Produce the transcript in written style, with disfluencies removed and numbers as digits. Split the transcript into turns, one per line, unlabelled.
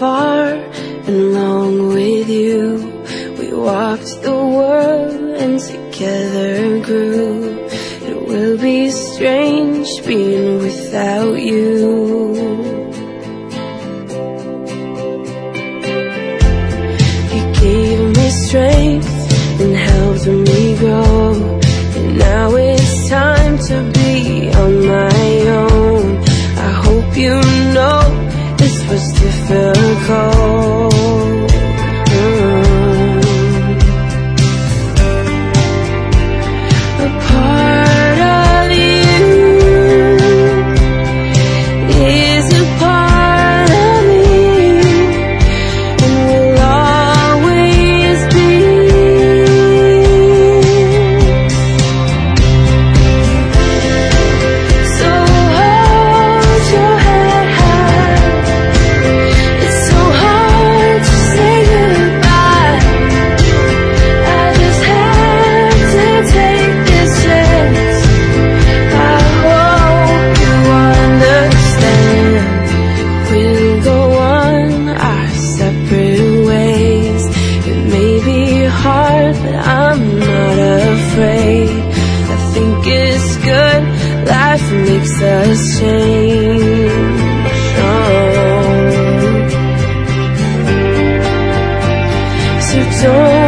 far and long with you. We walked the world and together grew. It will be strange being without you. You gave me strength and helped me grow, and now it's time to be on my own. I hope you know this was difficult. A part of you is a part of me, and will always be. So hold your head high. It's so hard to say goodbye. I just had to take this chance. I hope you understand. We'll go on our separate ways. It may be hard, but I'm not afraid. I think it's good, life makes us change. So don't